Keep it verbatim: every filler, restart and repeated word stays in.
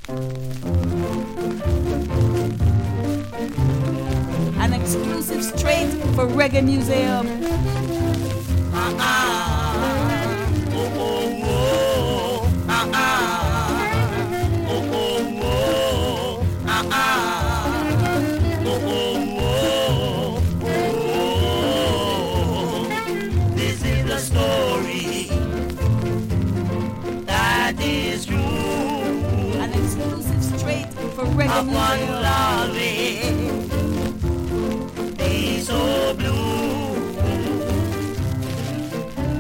An exclusive straight for Reggae Museum. This is the story that is true. An exclusive straight for Reggae Upon Museum. loving, disobedient.